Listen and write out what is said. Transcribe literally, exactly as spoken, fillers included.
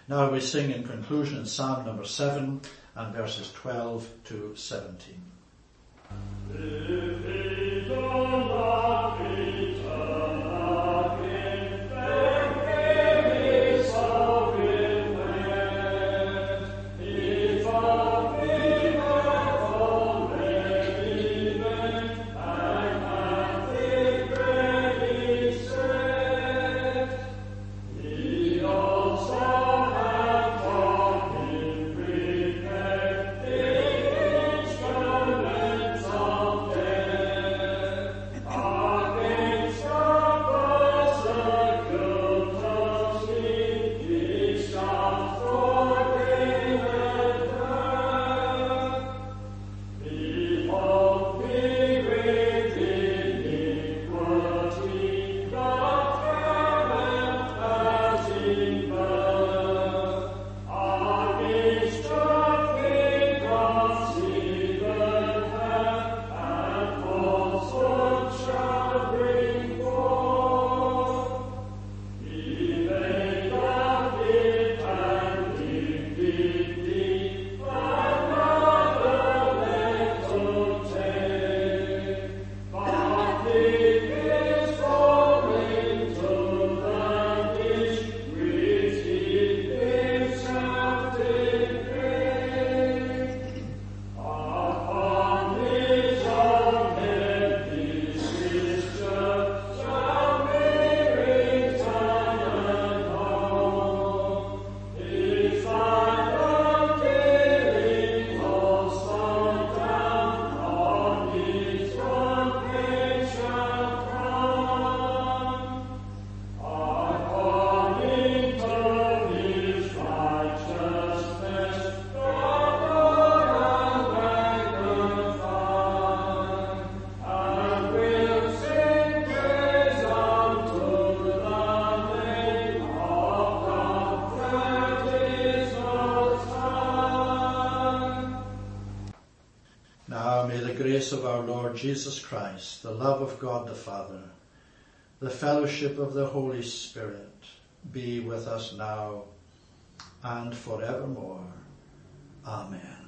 Now we sing in conclusion Psalm number seven and verses twelve to seventeen. Of our Lord Jesus Christ, the love of God the Father, the fellowship of the Holy Spirit be with us now and forevermore. Amen.